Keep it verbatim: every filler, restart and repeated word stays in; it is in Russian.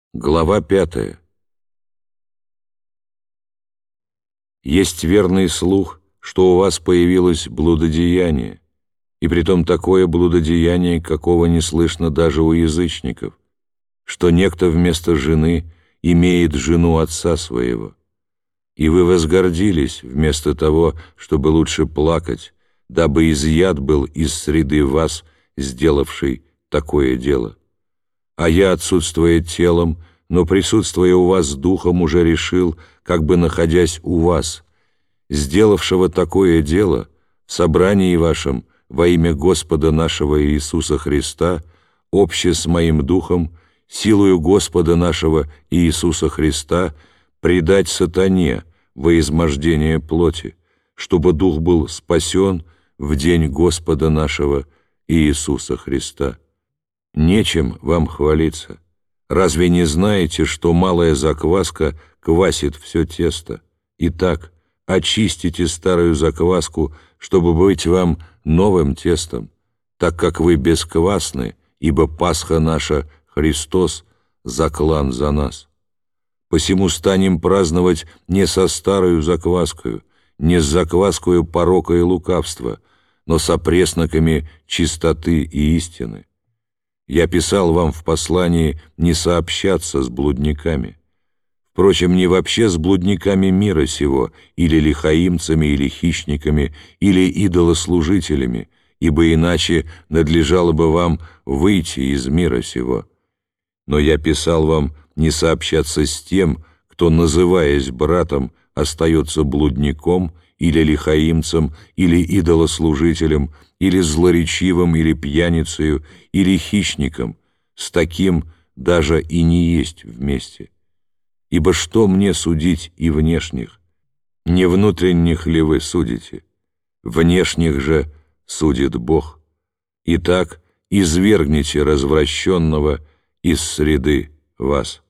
Глава пятая. Есть верный слух, что у вас появилось блудодеяние, и притом такое блудодеяние, какого не слышно даже у язычников, что некто вместо жены имеет жену отца своего. И вы возгордились вместо того, чтобы лучше плакать, дабы изъят был из среды вас, сделавший такое дело. А я, отсутствуя телом, но присутствуя у вас духом, уже решил, как бы находясь у вас, сделавшего такое дело, в собрании вашем во имя Господа нашего Иисуса Христа, обще с моим духом, силою Господа нашего Иисуса Христа, предать сатане во измождение плоти, чтобы дух был спасен в день Господа нашего Иисуса Христа. Нечем вам хвалиться. Разве не знаете, что малая закваска квасит все тесто? Итак, очистите старую закваску, чтобы быть вам новым тестом, так как вы бесквасны, ибо Пасха наша, Христос, заклан за нас. Посему станем праздновать не со старою закваскою, не с закваскою порока и лукавства, но со пресноками чистоты и истины. Я писал вам в послании не сообщаться с блудниками. Впрочем, не вообще с блудниками мира сего, или лихаимцами, или хищниками, или идолослужителями, ибо иначе надлежало бы вам выйти из мира сего. Но я писал вам не сообщаться с тем, кто, называясь братом, остается блудником, или лихаимцем, или идолослужителем, или злоречивым, или пьяницею, или хищником, с таким даже и не есть вместе. Ибо что мне судить и внешних? Не внутренних ли вы судите? Внешних же судит Бог. Итак, извергните развращенного из среды вас.